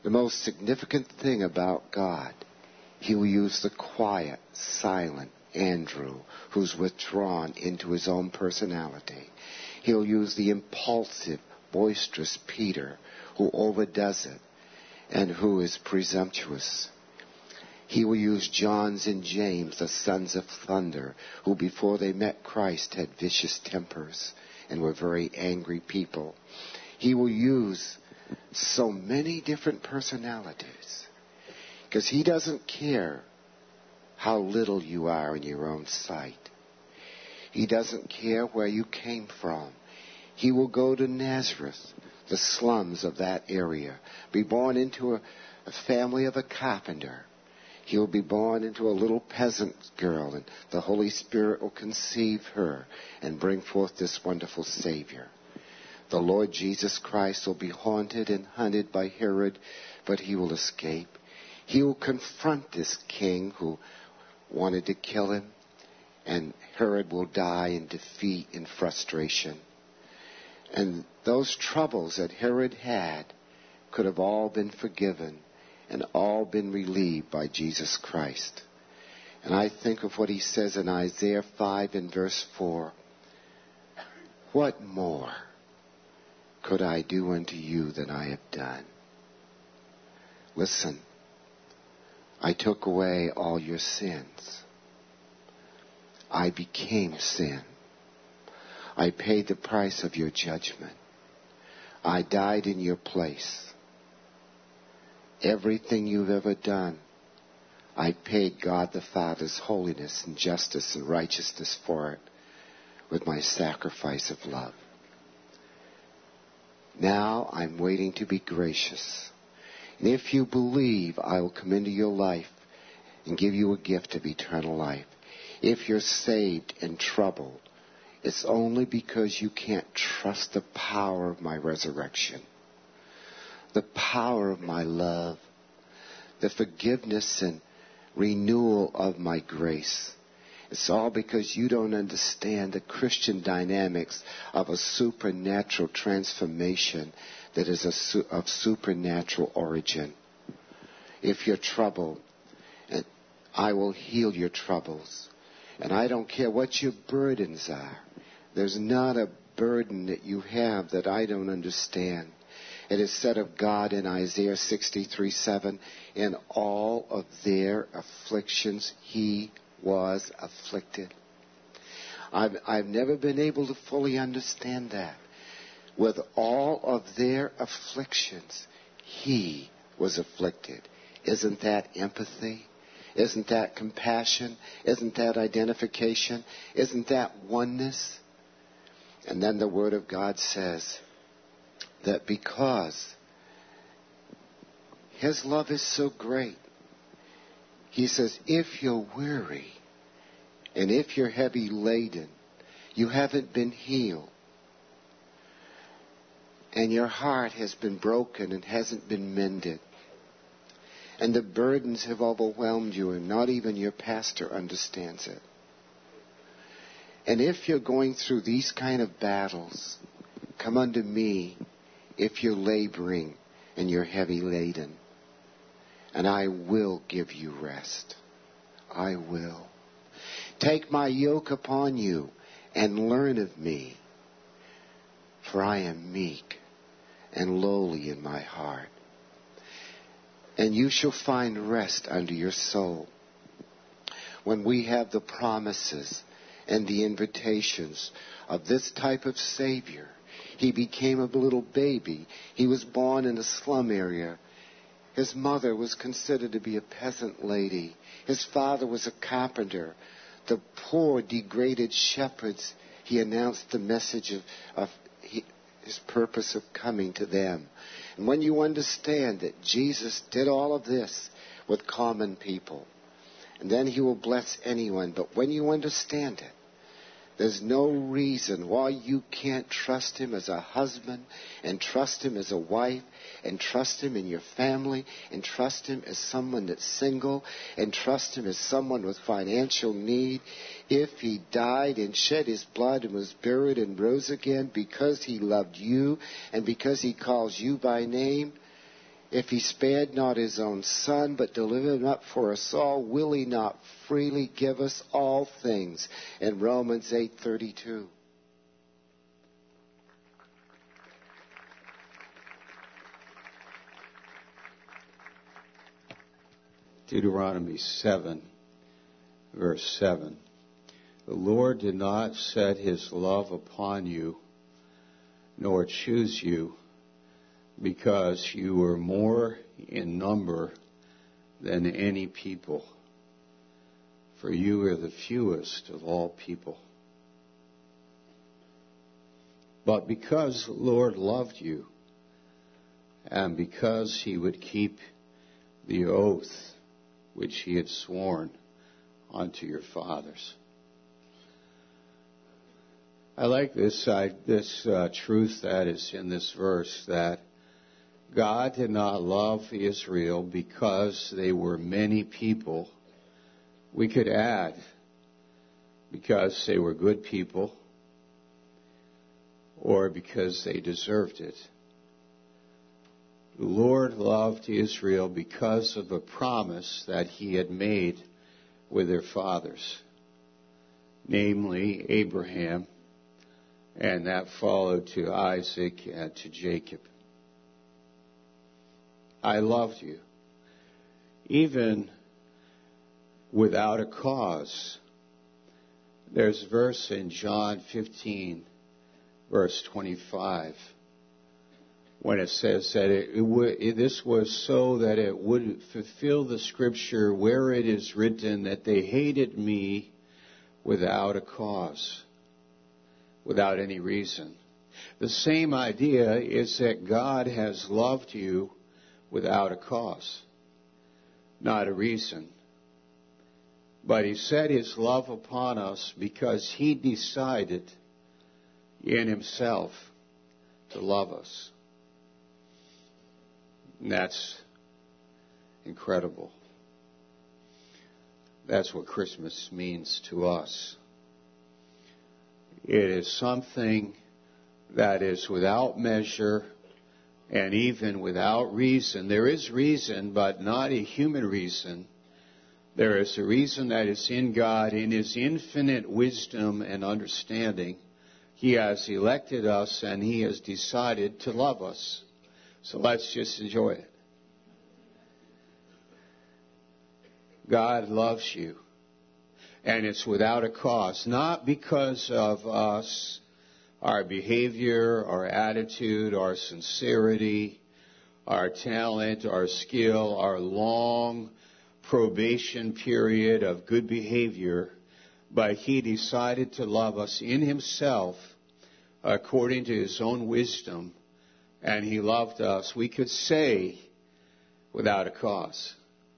The most significant thing about God, he will use the quiet, silent Andrew, who's withdrawn into his own personality. He'll use the impulsive, boisterous Peter, who overdoes it and who is presumptuous. He will use John and James, the sons of thunder, who before they met Christ had vicious tempers and were very angry people. He will use so many different personalities because he doesn't care how little you are in your own sight. He doesn't care where you came from. He will go to Nazareth, the slums of that area, be born into a family of a carpenter. He will be born into a little peasant girl, and the Holy Spirit will conceive her and bring forth this wonderful Savior. The Lord Jesus Christ will be haunted and hunted by Herod, but he will escape. He will confront this king who wanted to kill him, and Herod will die in defeat and frustration. And those troubles that Herod had could have all been forgiven and all been relieved by Jesus Christ. And I think of what he says in Isaiah 5 and verse 4. What more could I do unto you than I have done? Listen, I took away all your sins. I became sin. I paid the price of your judgment. I died in your place. Everything you've ever done, I paid God the Father's holiness and justice and righteousness for it with my sacrifice of love. Now I'm waiting to be gracious. And if you believe, I will come into your life and give you a gift of eternal life. If you're saved and troubled, it's only because you can't trust the power of my resurrection, the power of my love, the forgiveness and renewal of my grace. It's all because you don't understand the Christian dynamics of a supernatural transformation that is of supernatural origin. If you're troubled, I will heal your troubles. And I don't care what your burdens are. There's not a burden that you have that I don't understand. It is said of God in Isaiah 63:7, in all of their afflictions he was afflicted. I've never been able to fully understand that. With all of their afflictions, he was afflicted. Isn't that empathy? Isn't that compassion? Isn't that identification? Isn't that oneness? And then the Word of God says that because his love is so great, he says, if you're weary and if you're heavy laden, you haven't been healed, and your heart has been broken and hasn't been mended, and the burdens have overwhelmed you and not even your pastor understands it. And if you're going through these kind of battles, come unto me if you're laboring and you're heavy laden, and I will give you rest. I will. Take my yoke upon you and learn of me, for I am meek and lowly in my heart. And you shall find rest unto your soul. When we have the promises and the invitations of this type of Savior, he became a little baby. He was born in a slum area. His mother was considered to be a peasant lady. His father was a carpenter. The poor, degraded shepherds, he announced the message of his purpose of coming to them. And when you understand that Jesus did all of this with common people, and then he will bless anyone, but when you understand it, there's no reason why you can't trust him as a husband, and trust him as a wife, and trust him in your family, and trust him as someone that's single, and trust him as someone with financial need. If he died and shed his blood and was buried and rose again because he loved you and because he calls you by name, If he spared not his own Son, but delivered him up for us all, will he not freely give us all things? In Romans 8:32. Deuteronomy 7, verse 7. The Lord did not set his love upon you, nor choose you, because you were more in number than any people. For you are the fewest of all people. But because the Lord loved you, and because he would keep the oath which he had sworn unto your fathers. I like this truth that is in this verse, that God did not love Israel because they were many people. We could add, because they were good people, or because they deserved it. The Lord loved Israel because of a promise that he had made with their fathers, namely Abraham, and that followed to Isaac and to Jacob. I loved you, even without a cause. There's a verse in John 15, verse 25, when it says that this was so that it would fulfill the scripture where it is written that they hated me without a cause, without any reason. The same idea is that God has loved you without a cause, not a reason. But he set his love upon us because he decided in himself to love us. And that's incredible. That's what Christmas means to us. It is something that is without measure and even without reason. There is reason, but not a human reason. There is a reason that is in God, in his infinite wisdom and understanding. He has elected us and he has decided to love us. So let's just enjoy it. God loves you. And it's without a cause. Not because of us, our behavior, our attitude, our sincerity, our talent, our skill, our long probation period of good behavior. But he decided to love us in himself according to his own wisdom. And he loved us, we could say, without a cause.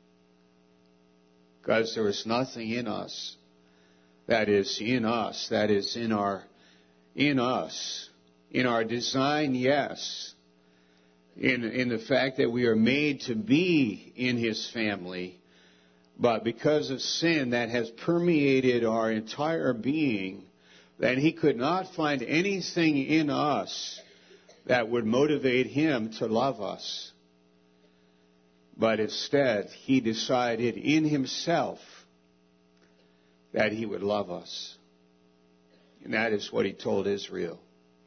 Because there is nothing in us that is in us, that is in us. In our design, yes. In the fact that we are made to be in his family. But because of sin that has permeated our entire being, that he could not find anything in us that would motivate him to love us. But instead, he decided in himself that he would love us. And that is what he told Israel.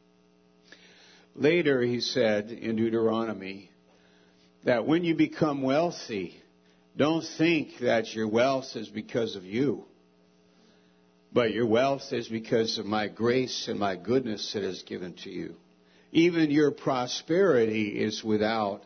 Later, he said in Deuteronomy that when you become wealthy, don't think that your wealth is because of you. But your wealth is because of my grace and my goodness that is given to you. Even your prosperity is without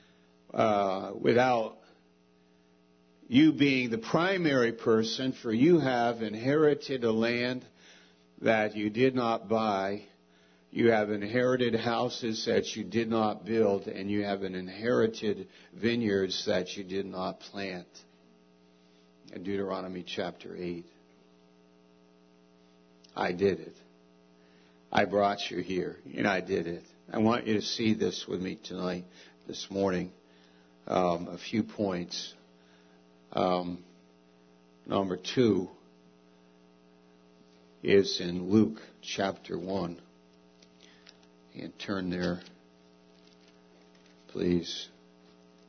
you being the primary person, for you have inherited a land that you did not buy. You have inherited houses that you did not build, and you have inherited vineyards that you did not plant. In Deuteronomy chapter 8. I did it. I brought you here, and I did it. I want you to see this with me tonight, this morning. A few points. Number 2 is in Luke chapter 1. And turn there, please.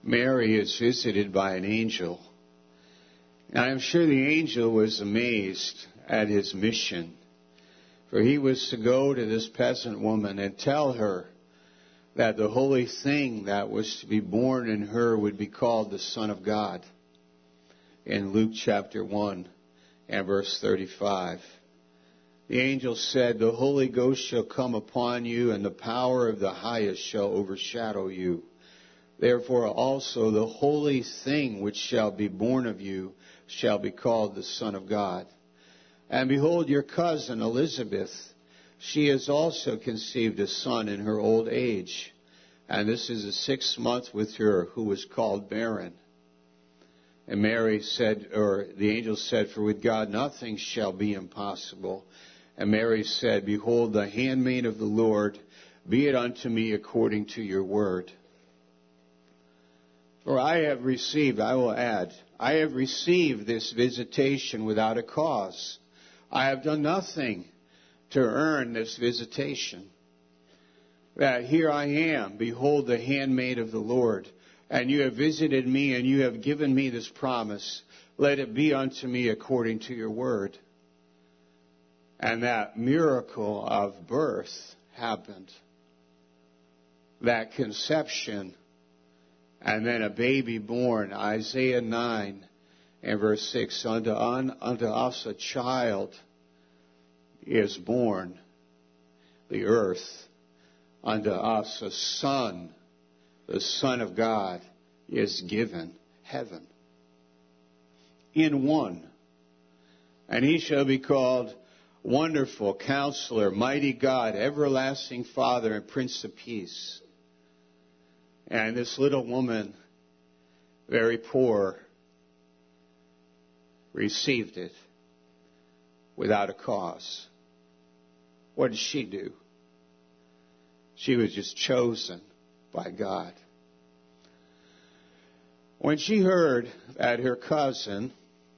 Mary is visited by an angel. And I'm sure the angel was amazed at his mission. For he was to go to this peasant woman and tell her that the holy thing that was to be born in her would be called the Son of God. In Luke chapter 1 and verse 35. The angel said, "The Holy Ghost shall come upon you, and the power of the highest shall overshadow you. Therefore also the holy thing which shall be born of you shall be called the Son of God. And behold, your cousin Elizabeth, she has also conceived a son in her old age. And this is the 6th month with her, who was called barren." And Mary said, or the angel said, "For with God nothing shall be impossible." And Mary said, "Behold, the handmaid of the Lord, be it unto me according to your word." For I have received, I will add, I have received this visitation without a cause. I have done nothing to earn this visitation. That here I am, behold the handmaid of the Lord, and you have visited me, and you have given me this promise. Let it be unto me according to your word. And that miracle of birth happened. That conception, and then a baby born. Isaiah 9 and verse 6. Unto us a child is born, the earth. Unto us a son, the Son of God, is given, heaven. In one. And he shall be called Wonderful Counselor, Mighty God, Everlasting Father, and Prince of Peace. And this little woman, very poor, received it without a cause. What did she do? She was just chosen by God. When she heard that her cousin,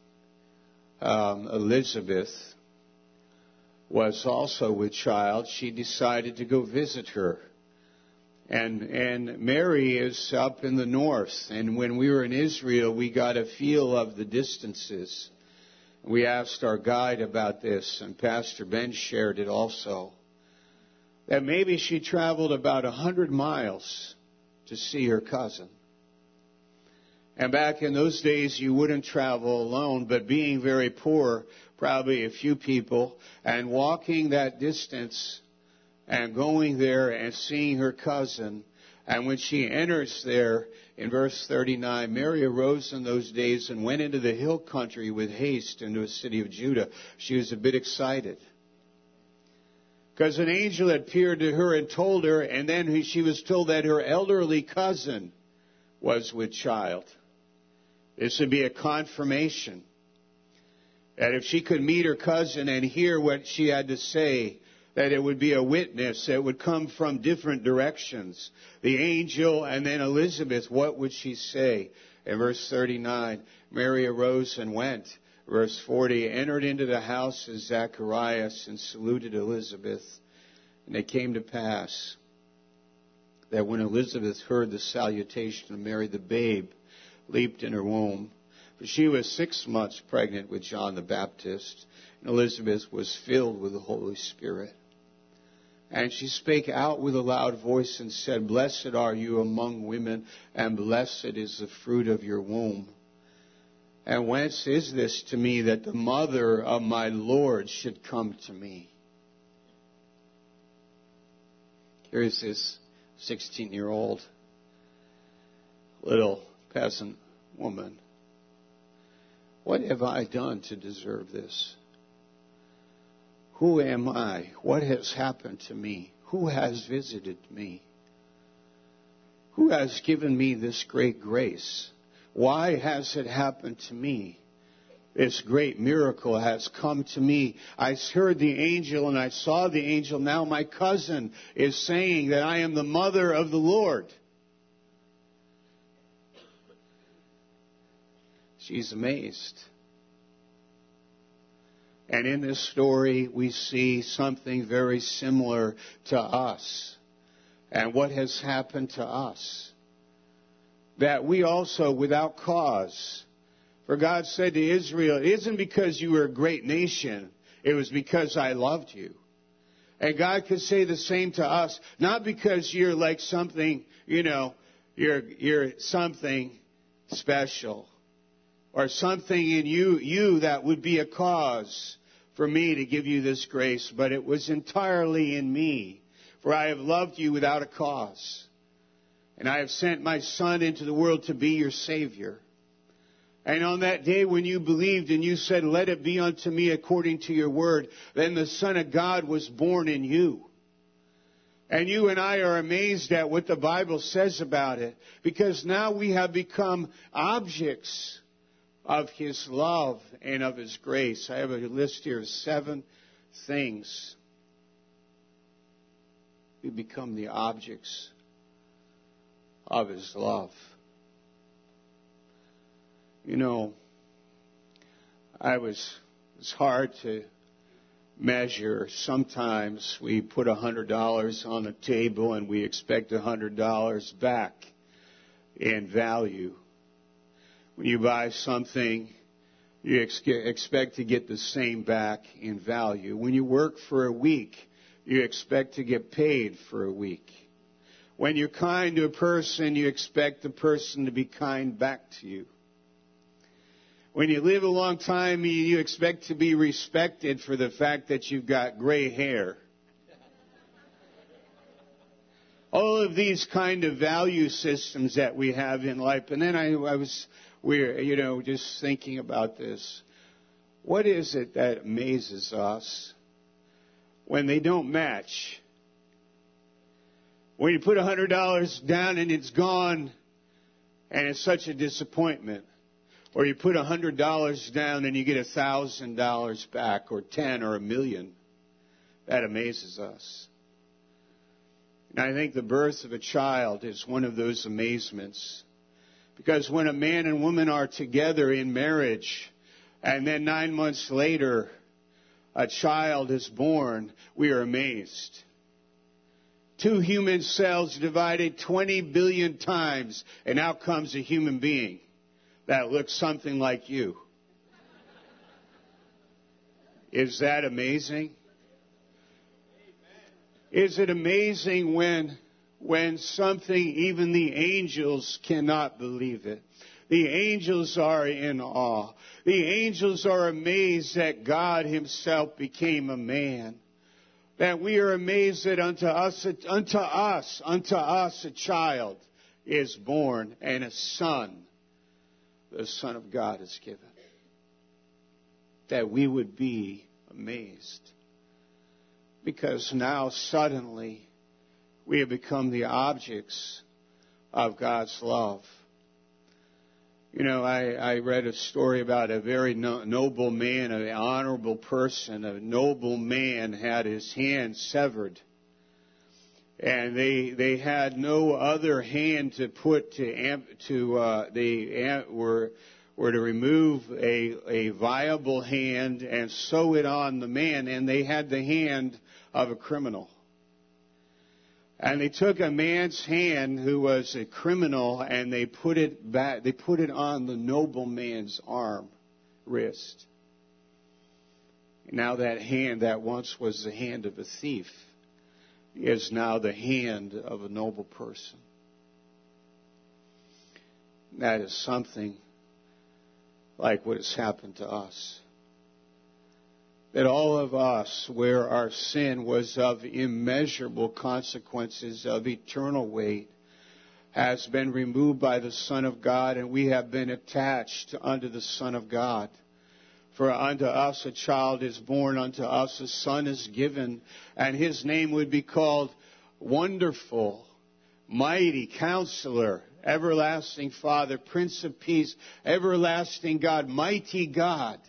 Elizabeth, was also with child, she decided to go visit her. And Mary is up in the north. And when we were in Israel, we got a feel of the distances. We asked our guide about this, and Pastor Ben shared it also. That maybe she traveled about 100 miles to see her cousin. And back in those days, you wouldn't travel alone, but being very poor, probably a few people, and walking that distance and going there and seeing her cousin. And when she enters there, in verse 39, Mary arose in those days and went into the hill country with haste into a city of Judah. She was a bit excited, because an angel appeared to her and told her, and then she was told that her elderly cousin was with child. This would be a confirmation that if she could meet her cousin and hear what she had to say, that it would be a witness that would come from different directions. The angel and then Elizabeth, what would she say? In verse 39, Mary arose and went. Verse 40, entered into the house of Zacharias and saluted Elizabeth. And it came to pass that when Elizabeth heard the salutation of Mary, the babe leaped in her womb. For she was 6 months pregnant with John the Baptist, and Elizabeth was filled with the Holy Spirit. And she spake out with a loud voice and said, Blessed are you among women, and blessed is the fruit of your womb. And whence is this to me that the mother of my Lord should come to me? Here's this 16-year-old little peasant woman. What have I done to deserve this? Who am I? What has happened to me? Who has visited me? Who has given me this great grace? Why has it happened to me? This great miracle has come to me. I heard the angel and I saw the angel. Now my cousin is saying that I am the mother of the Lord. She's amazed. And in this story, we see something very similar to us and what has happened to us. that we also, without cause, for God said to Israel, it isn't because you were a great nation, it was because I loved you. And God could say the same to us, not because you're like something, you're something special, or something in you that would be a cause for me to give you this grace, but it was entirely in me, for I have loved you without a cause. And I have sent my Son into the world to be your Savior. And on that day when you believed and you said, let it be unto me according to your word, then the Son of God was born in you. And you and I are amazed at what the Bible says about it, because now we have become objects of His love and of His grace. I have a list here of 7 things. We become the objects of His love. It's hard to measure. Sometimes we put $100 on the table and we expect $100 back in value. When you buy something, you expect to get the same back in value. When you work for a week, you expect to get paid for a week. When you're kind to a person, you expect the person to be kind back to you. When you live a long time, you expect to be respected for the fact that you've got gray hair. All of these kind of value systems that we have in life. And then we're just thinking about this. What is it that amazes us when they don't match? When you put $100 down and it's gone and it's such a disappointment. Or you put $100 down and you get $1,000 back, or 10 or $1 million. That amazes us. And I think the birth of a child is one of those amazements. Because when a man and woman are together in marriage, and then 9 months later, a child is born, we are amazed. 2 human cells divided 20 billion times, and out comes a human being that looks something like you. Is that amazing? Is it amazing when something, even the angels cannot believe it? The angels are in awe. The angels are amazed that God Himself became a man. That we are amazed that unto us a child is born, and a son, the Son of God, is given. That we would be amazed. Because now suddenly we have become the objects of God's love. I read a story about a very noble man, an honorable person. A noble man had his hand severed. And they had no other hand to put were to remove a viable hand and sew it on the man, and they had the hand of a criminal. And they took a man's hand who was a criminal, and they put it back. They put it on the noble man's wrist. Now that hand that once was the hand of a thief is now the hand of a noble person. That is something like what has happened to us. That all of us, where our sin was of immeasurable consequences, of eternal weight, has been removed by the Son of God, and we have been attached unto the Son of God. For unto us a child is born, unto us a son is given, and His name would be called Wonderful, Mighty Counselor, Everlasting Father, Prince of Peace, Everlasting God, Mighty God.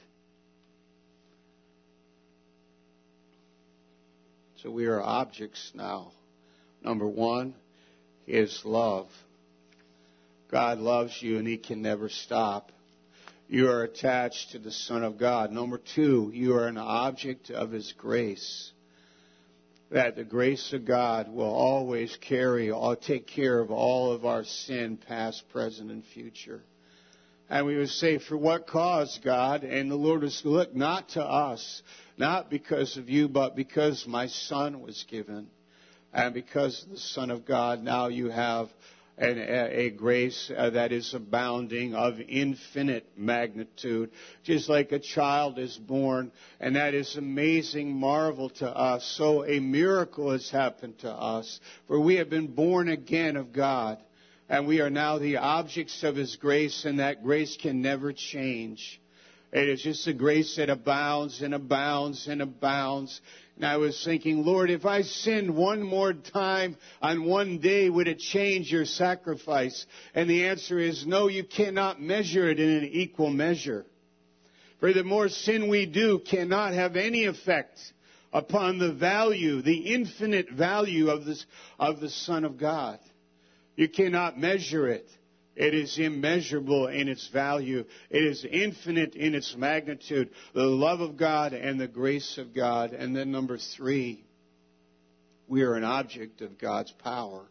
So we are objects now. Number one, His love. God loves you and He can never stop. You are attached to the Son of God. Number two, you are an object of His grace. that the grace of God will always take care of all of our sin, past, present, and future. And we would say, for what cause, God? And the Lord would say, look, not to us, not because of you, but because my Son was given. And because of the Son of God, now you have a grace that is abounding, of infinite magnitude, just like a child is born, and that is amazing marvel to us. So a miracle has happened to us, for we have been born again of God, and we are now the objects of His grace, and that grace can never change. It is just a grace that abounds and abounds and abounds. And I was thinking, Lord, if I sinned one more time on one day, would it change your sacrifice? And the answer is no, you cannot measure it in an equal measure. For the more sin we do cannot have any effect upon the value, the infinite value of the Son of God. You cannot measure it. It is immeasurable in its value. It is infinite in its magnitude. The love of God and the grace of God. And then number 3, we are an object of God's power.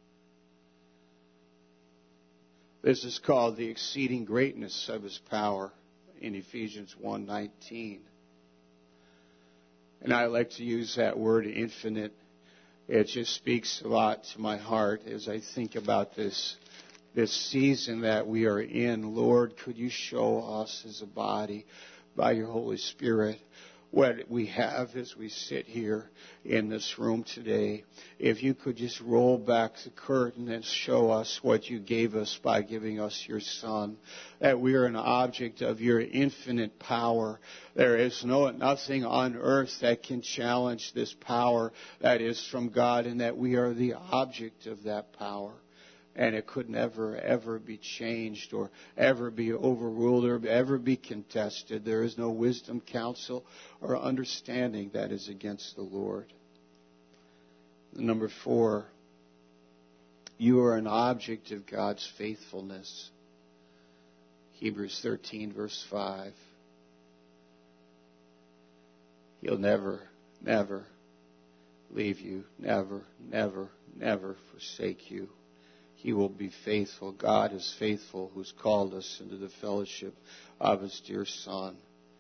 This is called the exceeding greatness of His power in Ephesians 1:19. And I like to use that word infinite. It just speaks a lot to my heart as I think about this season that we are in. Lord, could you show us as a body by your Holy Spirit what we have as we sit here in this room today. If you could just roll back the curtain and show us what you gave us by giving us your Son, that we are an object of your infinite power. There is nothing on earth that can challenge this power that is from God, and that we are the object of that power. And it could never, ever be changed or ever be overruled or ever be contested. There is no wisdom, counsel, or understanding that is against the Lord. Number 4, you are an object of God's faithfulness. Hebrews 13, verse 5. He'll never, never leave you, never, never, never forsake you. He will be faithful. God is faithful, who's called us into the fellowship of His dear Son.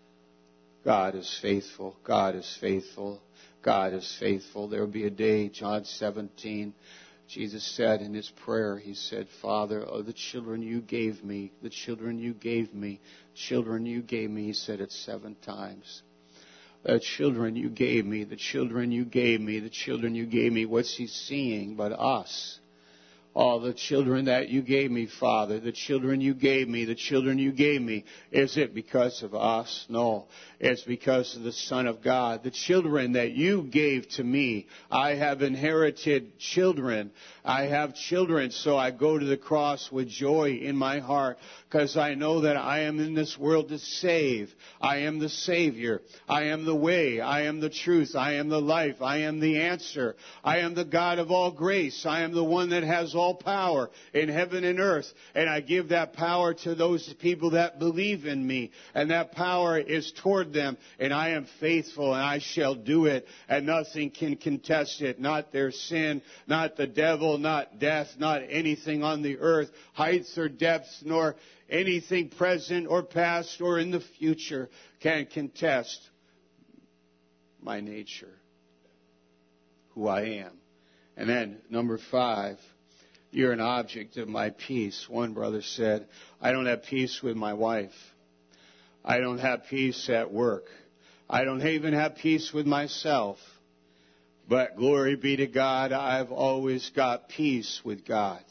God is faithful. God is faithful. God is faithful. There will be a day, John 17, Jesus said in His prayer, He said, Father, oh, the children you gave me, the children you gave me, children you gave me. He said it 7 times. The children you gave me, the children you gave me, the children you gave me. What's He seeing but us? Oh, the children that you gave me, Father, the children you gave me, the children you gave me. Is it because of us? No. It's because of the Son of God. The children that you gave to me. I have inherited children. I have children, so I go to the cross with joy in my heart, because I know that I am in this world to save. I am the Savior. I am the way. I am the truth. I am the life. I am the answer. I am the God of all grace. I am the one that has all power in heaven and earth. And I give that power to those people that believe in me. And that power is toward them. And I am faithful, and I shall do it. And nothing can contest it. Not their sin, not the devil, not death, not anything on the earth, heights or depths, nor anything present or past or in the future can contest my nature, who I am. And then, number 5, you're an object of my peace. One brother said, I don't have peace with my wife. I don't have peace at work. I don't even have peace with myself. But glory be to God, I've always got peace with God.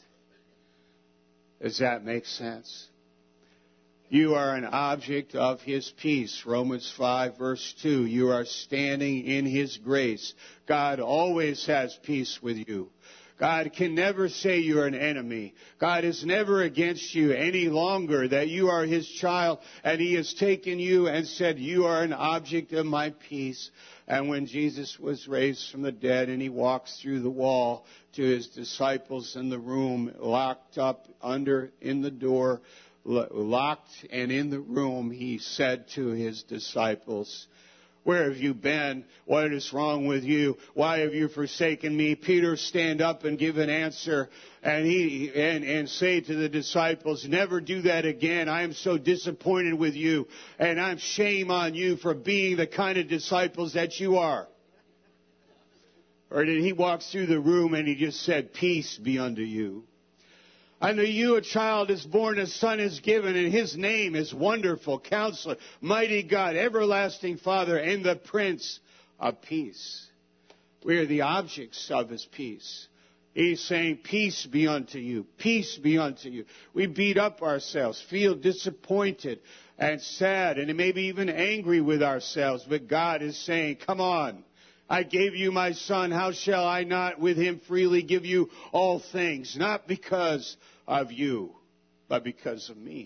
Does that make sense? You are an object of His peace. Romans 5, verse 2. You are standing in His grace. God always has peace with you. God can never say you're an enemy. God is never against you any longer, that you are His child, and He has taken you and said, you are an object of my peace. And when Jesus was raised from the dead and He walks through the wall to His disciples in the room, locked up in the door, locked and in the room, He said to His disciples, Where have you been? What is wrong with you? Why have you forsaken me? Peter stand up and give an answer and say to the disciples, never do that again. I am so disappointed with you, and I'm shame on you for being the kind of disciples that you are. Or did he walk through the room and he just said, peace be unto you? Unto you a child is born, a son is given, and his name is Wonderful Counselor, Mighty God, Everlasting Father, and the Prince of Peace. We are the objects of his peace. He's saying, peace be unto you, peace be unto you. We beat up ourselves, feel disappointed and sad, and maybe even angry with ourselves. But God is saying, come on. I gave you my son. How shall I not with him freely give you all things? Not because of you, but because of me.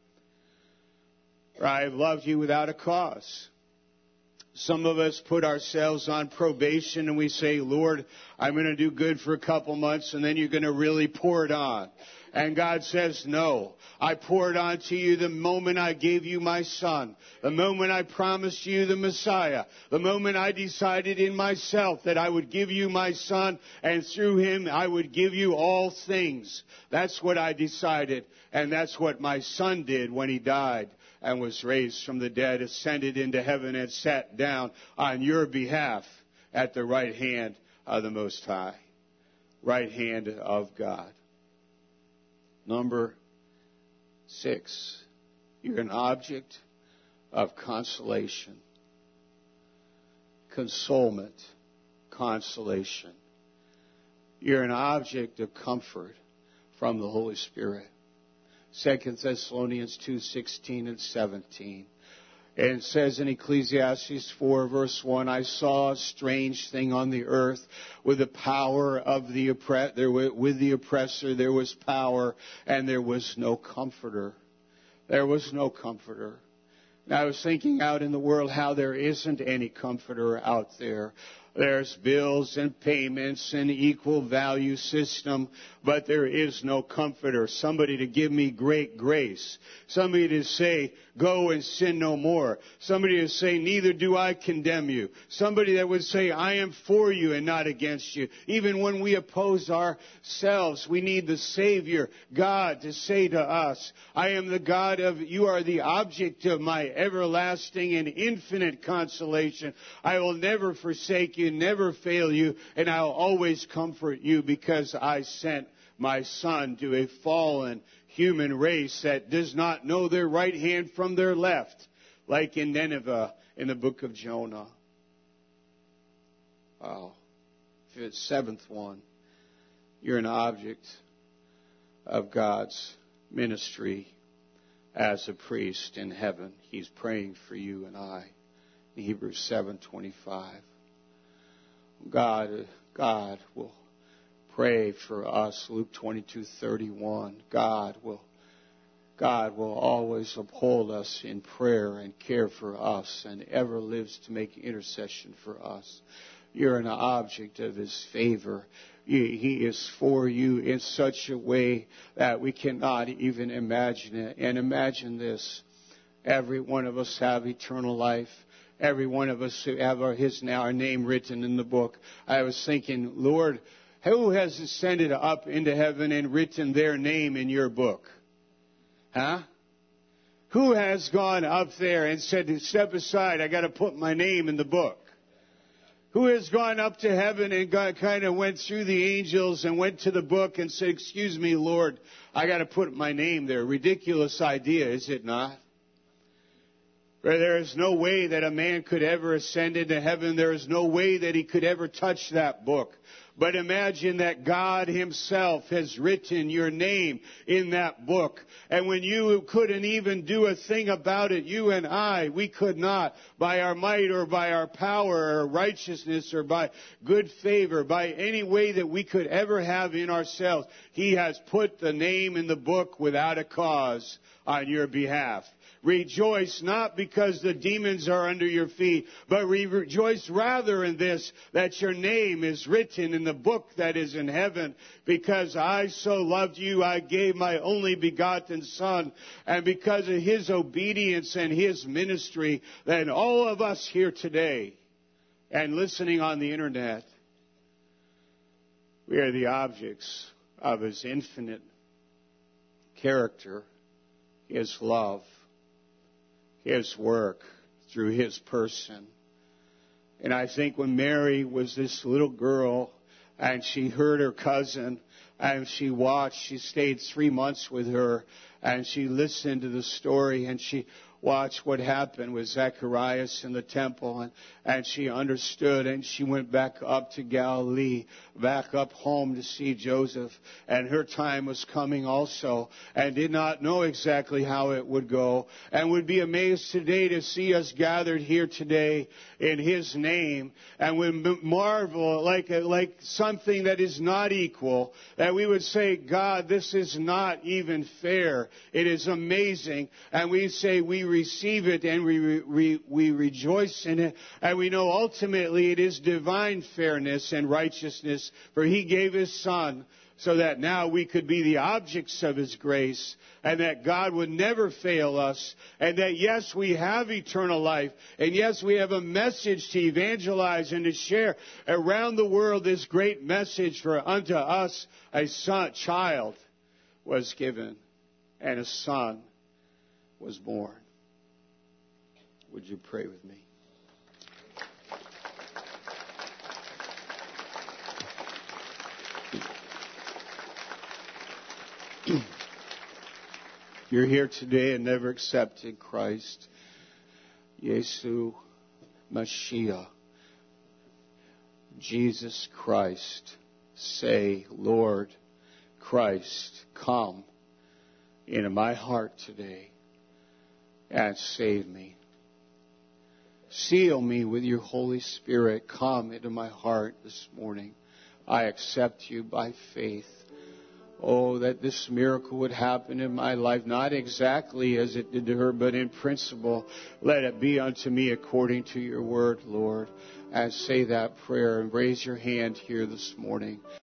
For I have loved you without a cause. Some of us put ourselves on probation and we say, Lord, I'm going to do good for a couple months and then you're going to really pour it on. And God says, no, I poured onto you the moment I gave you my son, the moment I promised you the Messiah, the moment I decided in myself that I would give you my son and through him I would give you all things. That's what I decided, and that's what my son did when he died and was raised from the dead, ascended into heaven and sat down on your behalf at the right hand of the Most High, right hand of God. Number 6, you're an object of consolation. Consolement, consolation. You're an object of comfort from the Holy Spirit. 2 Thessalonians 2:16 and 17. And it says in Ecclesiastes 4, verse 1, I saw a strange thing on the earth with the power of the with the oppressor there was power, and there was no comforter. There was no comforter. And I was thinking out in the world how there isn't any comforter out there. There's bills and payments and equal value system, but there is no comforter. Somebody to give me great grace. Somebody to say, go and sin no more. Somebody to say, neither do I condemn you. Somebody that would say, I am for you and not against you. Even when we oppose ourselves, we need the Savior, God, to say to us, I am the God of, you are the object of my everlasting and infinite consolation. I will never forsake you, never fail you, and I'll always comfort you because I sent my son to a fallen human race that does not know their right hand from their left, like in Nineveh in the book of Jonah. Wow. The 7th one, you're an object of God's ministry as a priest in heaven. He's praying for you and I. In Hebrews 7:25. God will pray for us. Luke 22:31. God will always uphold us in prayer and care for us and ever lives to make intercession for us. You're an object of His favor. He is for you in such a way that we cannot even imagine it. And imagine this. Every one of us have eternal life. Every one of us have our name written in the book. I was thinking, Lord, who has ascended up into heaven and written their name in your book? Huh? Who has gone up there and said, step aside, I got to put my name in the book? Who has gone up to heaven and kind of went through the angels and went to the book and said, excuse me, Lord, I got to put my name there? Ridiculous idea, is it not? For there is no way that a man could ever ascend into heaven. There is no way that he could ever touch that book. But imagine that God Himself has written your name in that book. And when you couldn't even do a thing about it, you and I, we could not, by our might or by our power or righteousness or by good favor, by any way that we could ever have in ourselves, He has put the name in the book without a cause on your behalf. rejoice not because the demons are under your feet, but rejoice rather in this, that your name is written in the book that is in heaven. Because I so loved you, I gave my only begotten Son. And because of His obedience and His ministry, then all of us here today and listening on the internet, we are the objects of His infinite character, His love, His work through His person. And I think when Mary was this little girl and she heard her cousin and she watched, she stayed 3 months with her and she listened to the story and she watched what happened with Zacharias in the temple, and she understood, and she went back up to Galilee, back up home to see Joseph, and her time was coming also, and did not know exactly how it would go, and would be amazed today to see us gathered here today in His name, and would marvel like something that is not equal, that we would say, God, this is not even fair. It is amazing, and we say we receive it and we rejoice in it, and we know ultimately it is divine fairness and righteousness, for He gave His Son so that now we could be the objects of His grace, and that God would never fail us, and that yes, we have eternal life, and yes, we have a message to evangelize and to share around the world, this great message, for unto us a child was given and a son was born. Would you pray with me? You're here today and never accepted Christ, Yesu Mashiach, Jesus Christ. Say, Lord Christ, come into my heart today and save me. Seal me with your Holy Spirit. Come into my heart this morning. I accept you by faith. Oh, that this miracle would happen in my life, not exactly as it did to her, but in principle. Let it be unto me according to your word, Lord. And say that prayer and raise your hand here this morning.